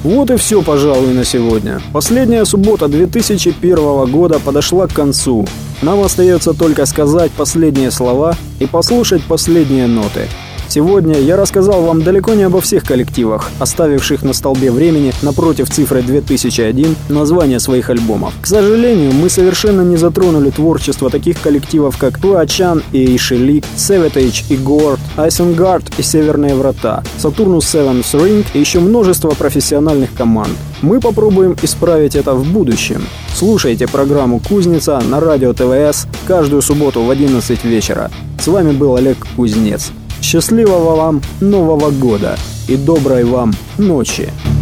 Вот и все, пожалуй, на сегодня. Последняя суббота 2001 года подошла к концу. Нам остается только сказать последние слова и послушать последние ноты. Сегодня я рассказал вам далеко не обо всех коллективах, оставивших на столбе времени напротив цифры 2001 названия своих альбомов. К сожалению, мы совершенно не затронули творчество таких коллективов, как Туачан и Ишелик, Savatage и Горд, Айсенгард и Северные Врата, Saturnus Seventh Ring и еще множество профессиональных команд. Мы попробуем исправить это в будущем. Слушайте программу «Кузница» на радио ТВС каждую субботу в 11 вечера. С вами был Олег Кузнец. Счастливого вам Нового года и доброй вам ночи!